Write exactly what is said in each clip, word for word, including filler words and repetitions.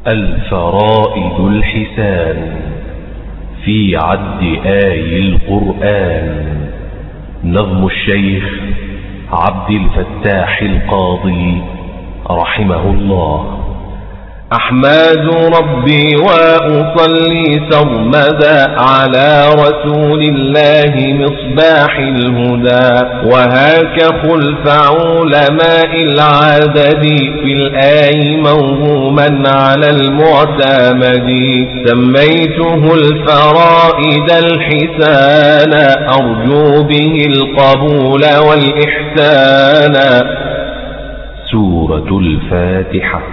الفرائد الحسان في عد آي القرآن. نظم الشيخ عبد الفتاح القاضي رحمه الله. أحمد ربي وأصلي سرمدا على رسول الله مصباح الهدى، وهاك خلف علماء العدد في الآي موهوما على المعتمد. سميته الفرائد الحسان أرجو به القبول والإحسان. سورة الفاتحة.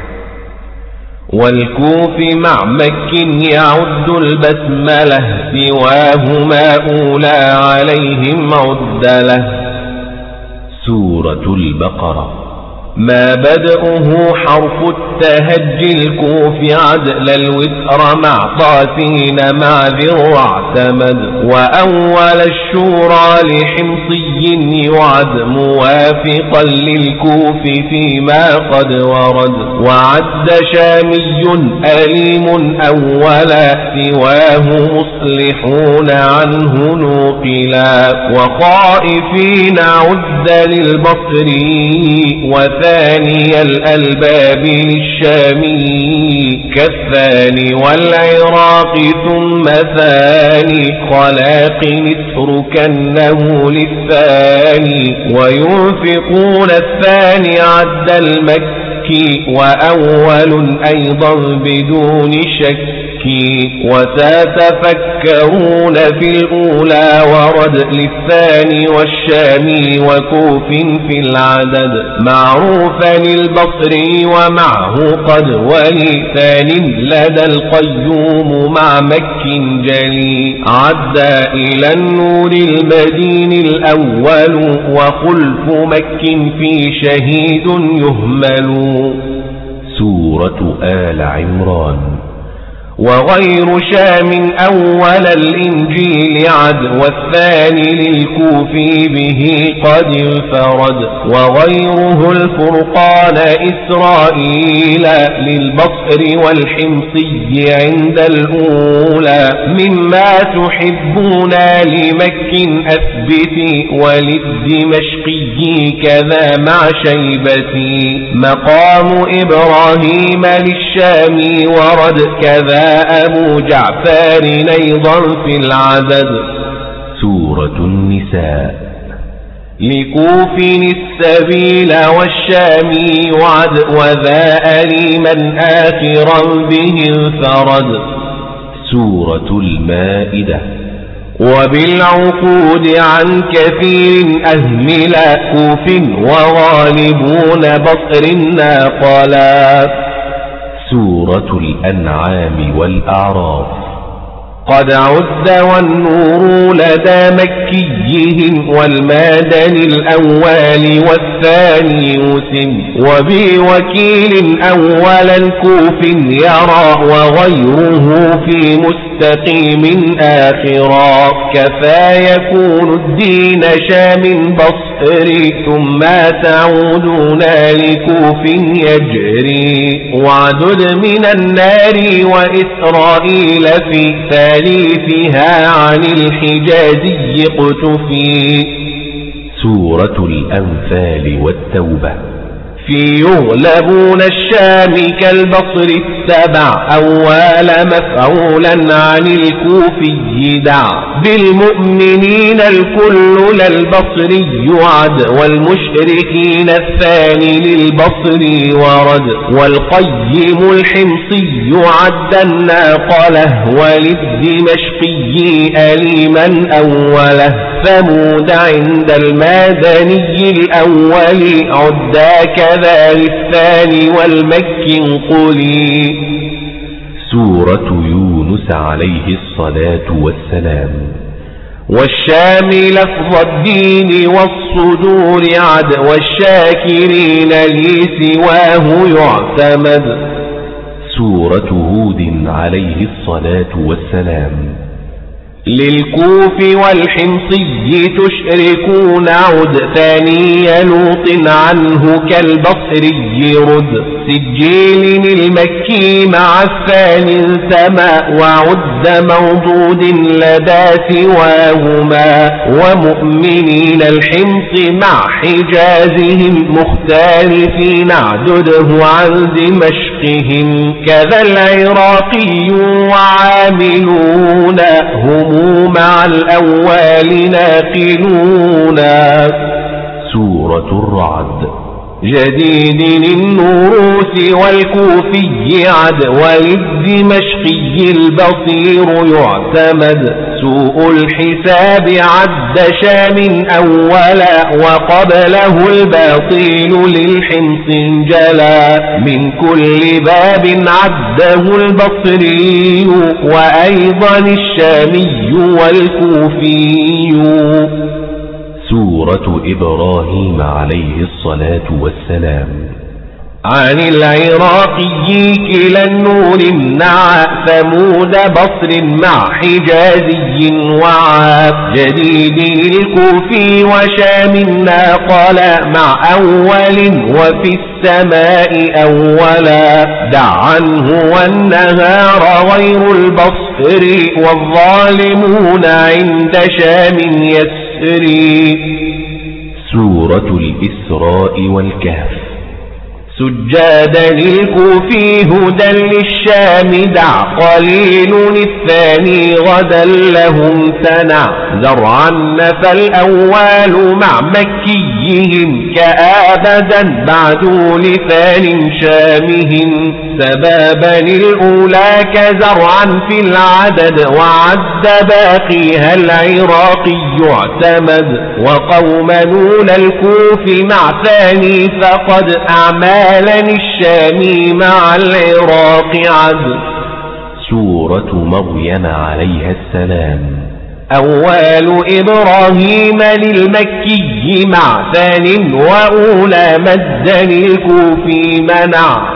والكوف مع مك يعد البسملة، سواهما أولى عليهم عدله. سورة البقرة. ما بدأه حرف التهجي الكوف عدل الوتر مع طاسين مع ذر اعتمد. وأول الشورى لحمصي يعد موافقا للكوف فيما قد ورد. وعد شامي أليم أولا سواه مصلحون عنه نوقلا. وخائفين عد للبصري وثاني الألباب للشامي كالثاني والعراق ثم ثاني خلاق نسر كنه للثاني. وينفقون الثاني عد المكي وأول أيضا بدون شك. وستفكرون في الأولى ورد للثاني والشامي وكوف في العدد. معروفا البصري ومعه قد ولي ثان لدى القيوم مع مك جلي. عد إلى النور المدين الأول وخلف مك في شهيد يهمل. سورة آل عمران. وغير شام أول الإنجيل عد والثاني للكوفي به قد انفرد. وغيره الفرقان إسرائيل للبصر والحمصي عند الأولى. مما تحبون لمك أثبتي وللدمشقي كذا مع شيبتي. مقام إبراهيم للشام ورد كذا أبو جعفر أيضا في العدد. سورة النساء. لكوف السبيل والشامي وعد وذا أليما آخرا به انفرد. سورة المائدة. وبالعقود عن كثير أهملا كوف وغالبون بصر ناقلا. سورة الأنعام والأعراف. قد عد والنور لدى مكيهم والمادن الأول والثاني يوسم. وبوكيل أولا كوف يرى وغيره في مستقيم آخرا. كفى يكون الدين شام بصري ثم تعودون لكوف يجري. وعدد من النار وإسرائيل في ثالثها عن الحجازي اقتفي. سورة الأنفال والتوبة. في يغلبون الشام كالبصر التبع أول مفعولا عن الكوفي دع. بالمؤمنين الكل للبصري يعد والمشركين الثاني للبصري ورد. والقيم الحمصي عد الناقله وللدمشقي أليما أوله. ثمود عند المادني الأول عدا كذا للثاني والمكي انقلي. سورة يونس عليه الصلاة والسلام. والشام لفظ الدين والصدور عد والشاكرين لي سواه يعتمد. سورة هود عليه الصلاة والسلام. للكوف والحمصي تشركون عد ثاني لوط عنه كالبصري رد. سجيل المكي مع الثاني التما وعد موجود لدى سواهما ومؤمنين الحمص مع حجازهم مختلفين اعدده عن دمشقهم كذا العراقي وعاملون هم مع الأول ناقلون. سورة الرعد. جديد النوروس والكوفي عد وللدمشقي البصير يعتمد سوء الحساب عد شام أولا وقبله الباطل للحمص انجلا من كل باب عده البصري وأيضا الشامي والكوفي. سورة إبراهيم عليه الصلاة والسلام. عن العراقي كلا النور النعى ثمود بصر مع حجازي وعى جديد الكوفي وشام ناقل مع أول وفي السماء أولا دع عنه والنهار غير البصر والظالمون عند شام يسري. سورة الإسراء والكهف. سجادا للكوفي هدى للشام دع قليل الثاني غدا لهم تنع زرعا نفى الأول مع مكيهم كآبدا بعد لثان شامهم سبابا الأولى كزرعا في العدد وعد باقيها العراقي يعتمد وقوم نون الكوف مع ثاني فقد أعمال الشامي مع العراق عد. سورة مريم عليها السلام. أول إبراهيم للمكي مع ثان وأولى مدا الكوفي منع.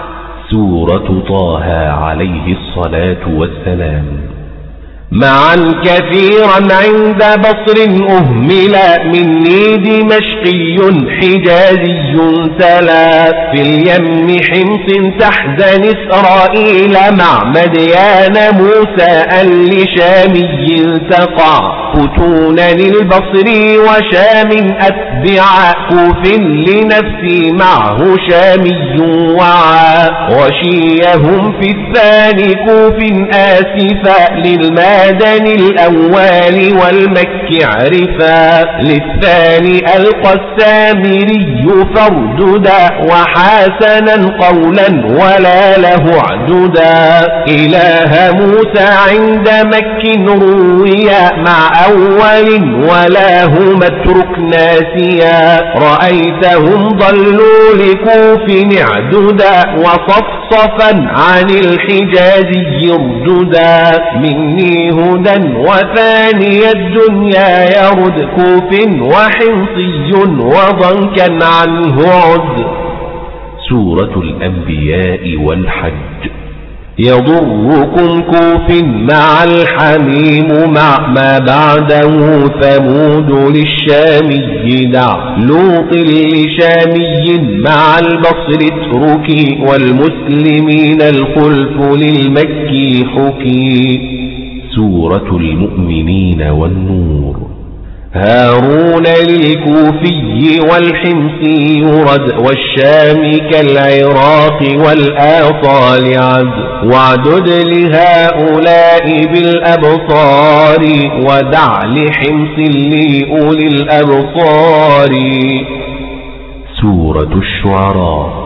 سورة طه عليه الصلاة والسلام. معا كثيرا عند بصر أهملا مني دمشقي حجازي تلا في اليم حمص تحزن إسرائيل مع مديان موسى لشامي تقع فتونا للبصر وشام أتبع كوف لنفسي معه شامي وعى وشيهم في الثاني كوف آسفا للمال المدني الأول والمكي عرفا للثاني ألقى السامري فرددا وحسنا قولا ولا له عددا إله موسى عند مك رويا مع أول ولا هم اترك ناسيا رأيتهم ضلوا لكوف عددا وصفصفا عن الحجاز يرددا مني هدى وثاني الدنيا يرد كوف وحمصي وضنكا عنه عد. سورة الأنبياء والحج. يضركم كوف مع الحميم مع ما بعده ثمود للشامي دع لوط لشامي مع البصر اتركي والمسلمين الخلف للمكي حكي. سورة المؤمنين والنور. هارون للكوفي والحمصي يرد والشام كالعراق والآطال عد وعدد لهؤلاء بالأبصار ودع لحمص لأولي الأبصار. سورة الشعراء.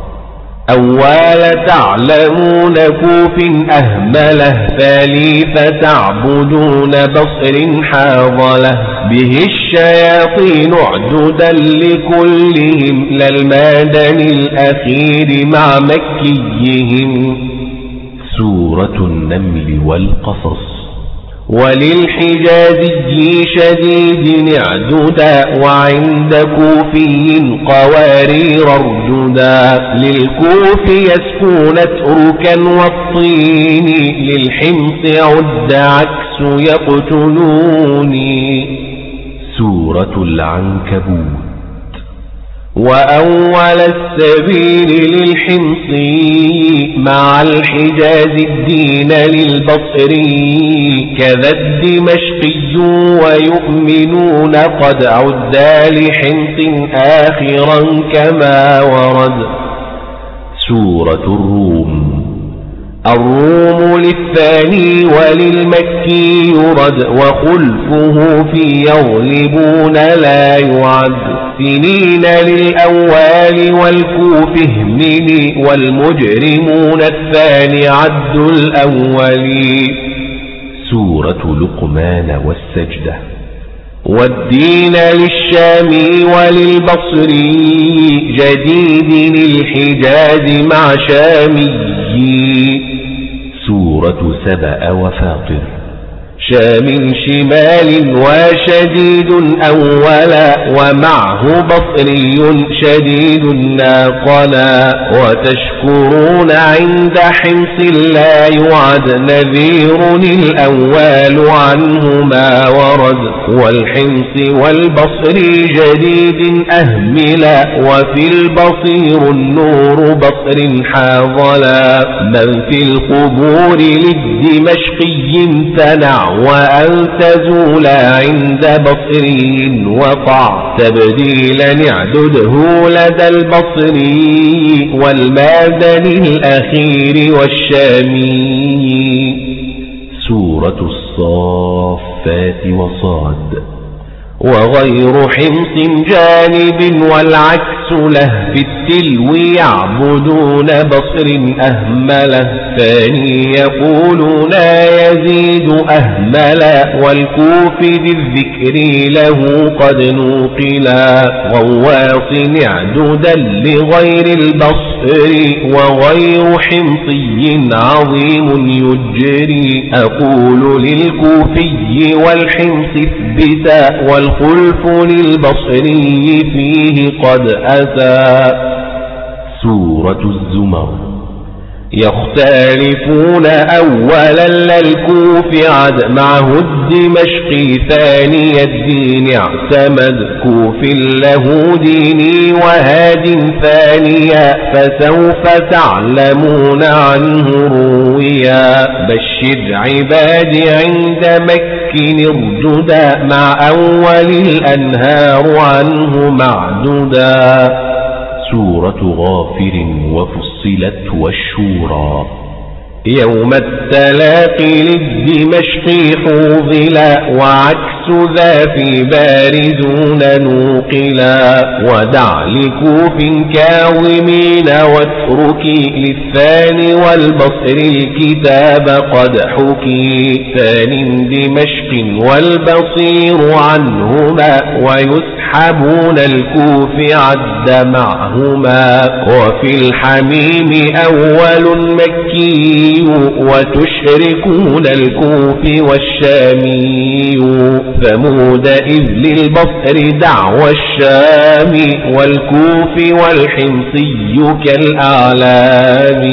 أول تعلمون كوف أهمله ثالث تعبدون بصر حاضله به الشياطين عددا لكلهم للمدن الأخير مع مكيهم. سورة النمل والقصص. وللحجازي شديد اعددا وعند كوفي قوارير ارجدا للكوف يسكون اتركا والطين للحمص عد عكس يقتلوني. سورة العنكبوت. وأول السبيل للحمصي مع الحجاز الدين للبصري كذا الدمشقي ويؤمنون قد عدا لحمص آخرا كما ورد. سورة الروم. الروم للثاني وللمكي يرد وخلفه في يغلبون لا يعد. سنين للأول والكوف اهمل والمجرمون الثاني عد الأول. سورة لقمان والسجدة. والدين للشام وللبصري جديد الحجاز مع شامي. سورة سبأ وفاطر. شام شمال وشديد أولا ومعه بصري شديد ناقلا. وتشكرون عند حمص لا يعد نذير الأول عنه ما ورد. والحمص والبصري جديد أهملا وفي البصير النور بصر حاضلا. من في القبور للدمشقي امتنع وأن تزول عند بصري وقع. تبديلا اعدده لدى البصري والمادن الأخير والشامي. سورة الصافات وصاد. وغير حمص جانب والعكس له في التلو يعبدون بصر أهمله. ثاني يقولون يزيد أهملا والكوف بالذكر له قد نوقلا. غواص اعددا لغير البصر وغير حمصي عظيم يجري. أقول للكوفي والحمص اثبتا والخلف للبصري فيه قد أتى. سورة الزمر. يختلفون أولا للكوف عد معه الدمشقي ثاني الدين اعتمد. كوف له ديني وهاد ثانيا فسوف تعلمون عنه رويا. بشر عبادي عند مكن ارجدا مع أول الأنهار عنه معدودا. سورة غافر وفصلت والشورى. يوم التلاقي للدمشق حوضلا وعكس ذا في بارزون نوقلا. ودع لكوف كاظمين واتركي للثاني والبصر الكتاب قد حكي. ثان دمشق والبصير عنهما ويسحبون الكوف عد معهما. وفي الحميم أول مكي وتشركون الكوف والشامي. ثمود إذ للبصر دعوى الشام والكوف والحمصي كالأعلام.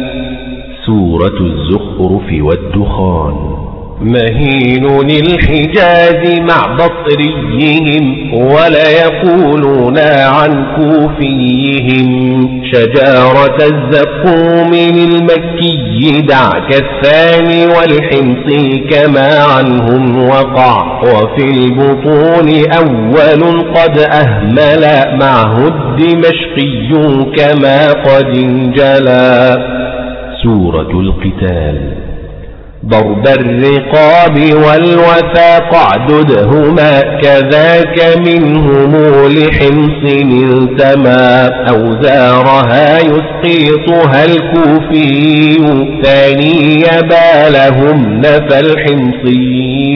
سورة الزخرف والدخان. مهين الحجاز مع بصريهم ولا يقولون عن كوفيهم. شجارة الزقوم للمكي دعك الثاني والحمصي كما عنهم وقع. وفي البطون أول قد أهمل معه الدمشقي كما قد انجلى. سورة القتال. ضرب الرقاب والوثاق اعددهما كذاك منهم لحمص التما. أوزارها يسقيطها الكوفي ثاني بالهم نفى الحمصي.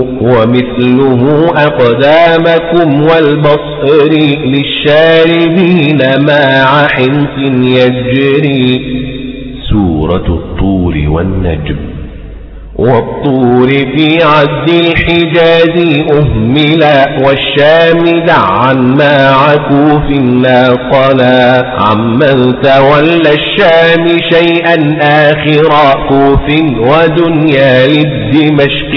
ومثله أقدامكم والبصر للشاربين مع حمص يجري. سورة الطور والنجم. والطور في عد الحجاز أهملا والشام دعا مع كوف ناقلا. عمن تولى الشام شيئا آخرا كوف ودنيا للدمشق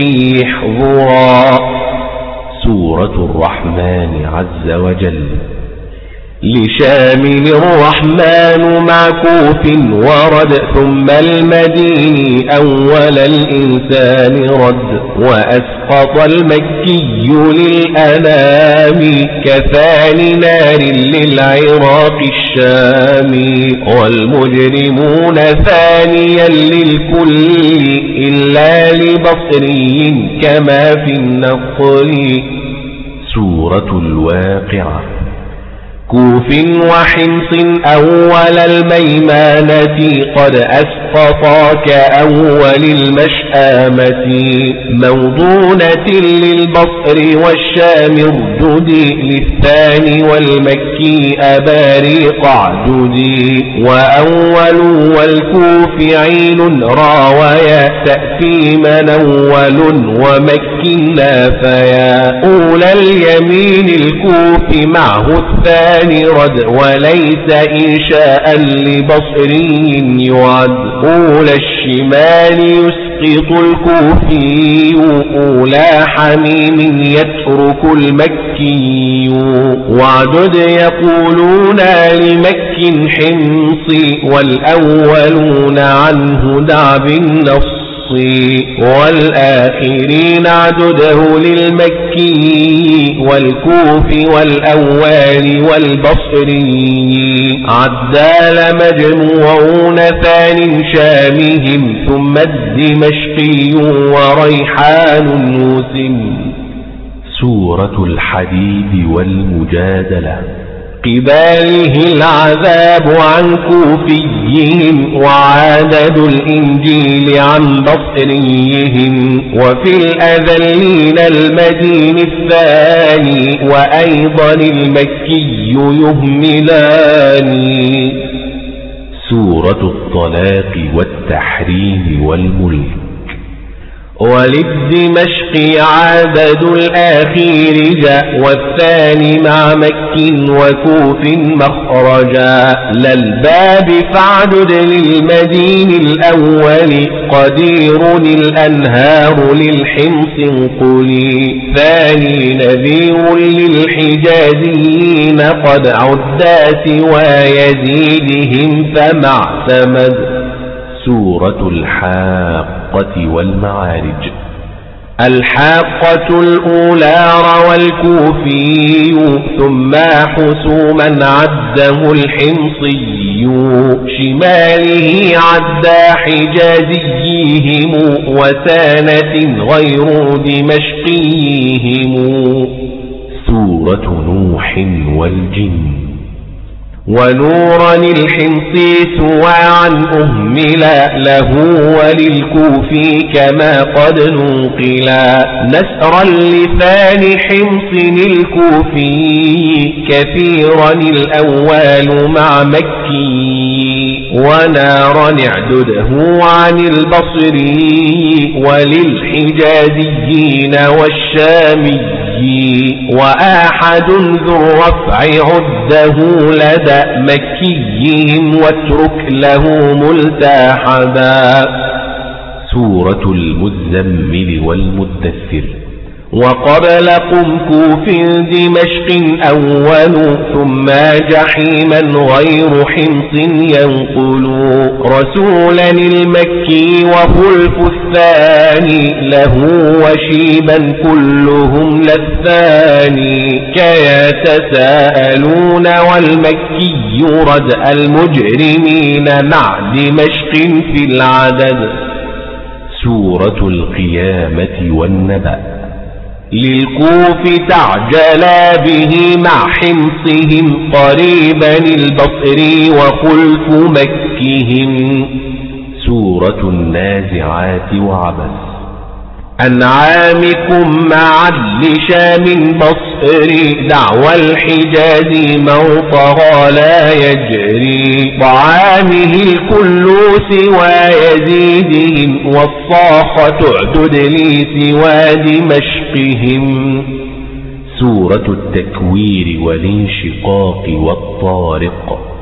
يحضرا. سورة الرحمن عز وجل. لشام الرحمن مع كوف ورد ثم المديني أول الإنسان رد وأسقط المكي للأنام كثاني نار للعراق الشامي والمجرمون ثانيا للكل إلا لبصري كما في النقل. سورة الواقعة. كوف وحمص أول الميمانة قد أسقطا كأول المشآمة موضونة للبصر والشام اردد للثاني والمكي أباريق اعددي وأول والكوف عين راويا تأتي منول ومكي نافيا أولى اليمين الكوف معه الثاني رد وليس إنشاء لبصري يعد أولى الشمال يسقط الكوفي أولى حميم يترك المكي وعدد يقولون لمك حمصي والأولون عنه دع بالنص والآخرين عدده للمكي والكوف والأول والبصري عدال مجموعون ثان شامهم ثم الدمشقي وريحان يوسم. سورة الحديد والمجادلة. قباله العذاب عن كوفيهم وعدد الإنجيل عن بصريهم وفي الأذلين المدين الثاني وأيضا المكي يهملان. سورة الطلاق والتحريم والملك. وللدمشق عدد الآخير جاء والثاني مع مك وكوف مخرجا للباب فاعدد للمدين الأول قدير الأنهار للحمص انقلي ثاني نذير للحجازيين قد عدا سوى يزيدهم فمع ثمد. سورة الحاقة والمعارج. الحاقة الأولى روى الكوفي ثم حسوما عده الحمصي شماله عدا حجازيهم وسانة غير دمشقيهم. سورة نوح والجن. ونورا الحمصي سواعا أهملا له وللكوفي كما قد نوقلا نسرا لثاني حمص الكوفي كثيرا الأول مع مكي ونارا اعدده عن البصري وللحجازيين والشامي وآحد ذو الرفع عده لدى مكيهم واترك له ملتحدا. سورة المزمل والمدثر. وقبل قم كوف دمشق أول ثم جحيما غير حمص ينقل رسولا المكي وخلف الثاني له وشيبا كلهم للثاني كيتساءلون والمكي رد المجرمين مع دمشق في العدد. سورة القيامة والنبأ. للكوف تعجلا به مع حمصهم قريبا البصري وخلف مكهم. سورة النازعات وعبس. أنعامكم مع لشام بصري دعوى الحجاز موطغى لا يجري طعامه الكل سوى يزيدهم والصاخة تعدد لي سوى دمشقهم. سورة التكوير والانشقاق والطارق.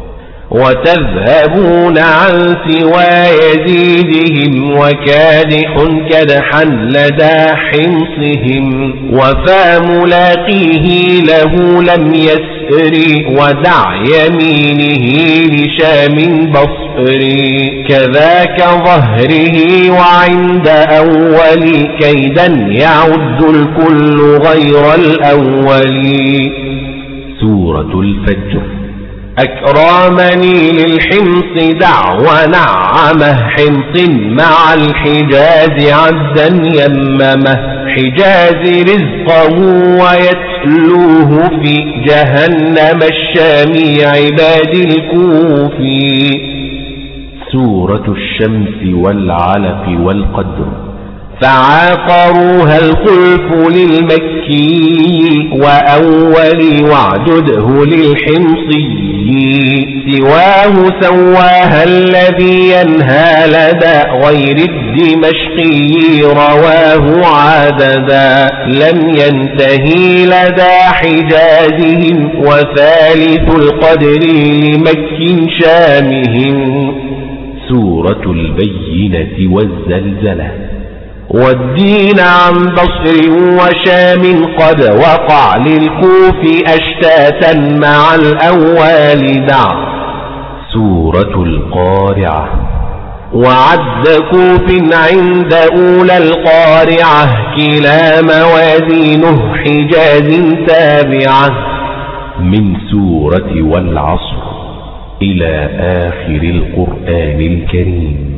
وتذهبون عن سوى يزيدهم وكادح كدحا لدى حمصهم وفاملاقيه له لم يسر ودع يمينه لشام بصر كذاك ظهره وعند أول كيدا يعد الكل غير الأول. سورة الفجر. أكرمني للحمص دع ونعمه حمص مع الحجاز عدا يممه حجاز رزقه ويتلوه في جهنم الشام عباد الكوفي. سورة الشمس والعلق والقدر. فعاقروها الخلف للمكي وأول واعدده للحمصي سواه سواها الذي ينهى لدى غير الدمشقي رواه عددا لم ينتهي لدى حجازهم وثالث القدر لمك شامهم. سورة البينة والزلزلة. والدين عن بصر وشام قد وقع للكوف أشتاتا مع الأول دع. سورة القارعة. وعد كوف عند أولى القارعة كلا موازينه حجاز تابعة. من سورة والعصر إلى آخر القرآن الكريم.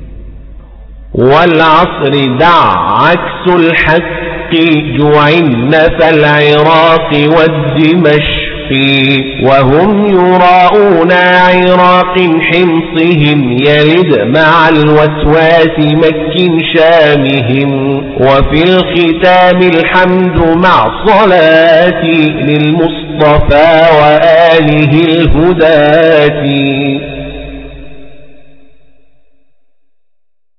والعصر دع عكس الحق جوعن فالعراق والدمشق وهم يراؤون عراق حمصهم يلد مع الوسواس مك شامهم. وفي الختام الحمد مع صلاتي للمصطفى وآله الهداة.